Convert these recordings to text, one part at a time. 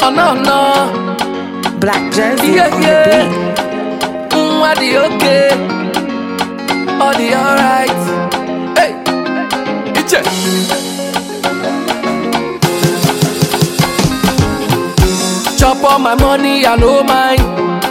no. Black Jersey Yeah, on yeah. the beat. Are the okay? Are the alright? Hey, Iche. Chop all my money, I no mind.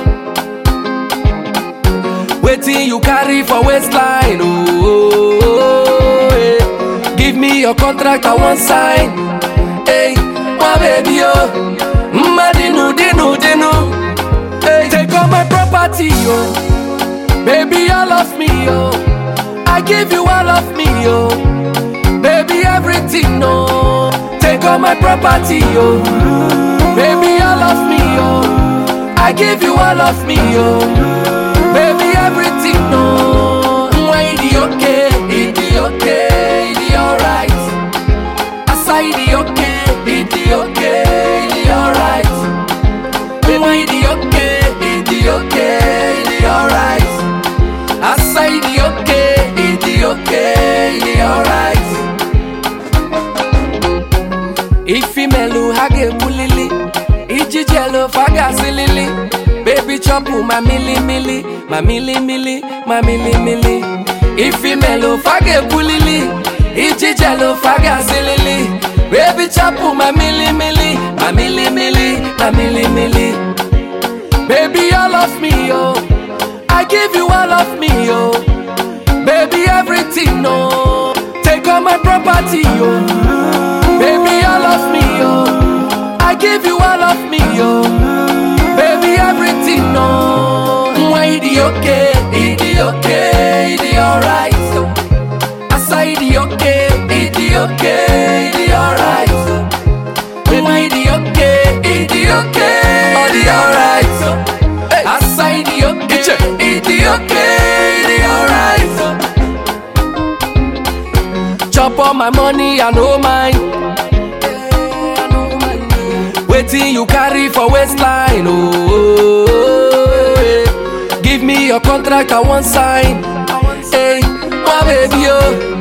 Waiting you carry for waistline. Oh, hey. Give me your contract, I want sign. Hey, my baby, oh. Dinu. Hey, take all my property, oh. Baby, all of me, oh. I give you all of me, oh. Baby, everything, oh. Take all my property, oh. Baby, all of me, oh. I give you all of me, oh. Baby, everything, oh. It's okay, it's okay, it's alright. I say it's okay, it's okay, it's alright. Baby, it's okay, it's okay, it's alright. I say it's okay, it's alright. If female hage bulili, iji jello faga silili. Baby chop my milli, my milli. If female fage bulili, iji jello faga silili. Baby chop my milli, my milli. Baby all of me, oh. I give you all of me, oh. Baby everything, oh. Take all my property, oh. Baby all of me, oh. I give you all of me, oh. Baby everything, oh. It's okay, it's alright. I say it's okay, it's alright. It's okay, it's alright. I say it's okay, it's alright. Chop all my money, I no mind. Waiting you carry for waistline, oh. Yeah. Give me your contract, I want sign. Hey, my baby, oh.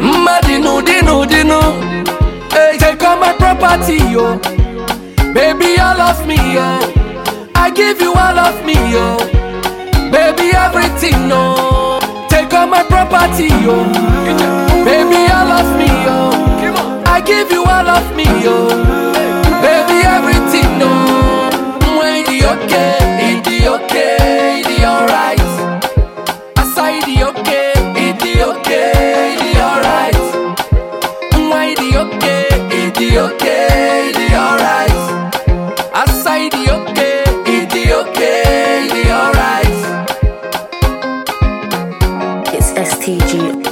Dinu. Hey, take all my property, oh. Baby, all of me, oh. I give you all of me, oh. Baby, everything, oh. Take all my property, oh. Baby, all of me, oh. I give you all of me, oh. Baby, everything, oh. It's okay, it's alright. I say it's okay, it's alright. It's okay, it's alright. I say it's okay, it's alright. It's STG.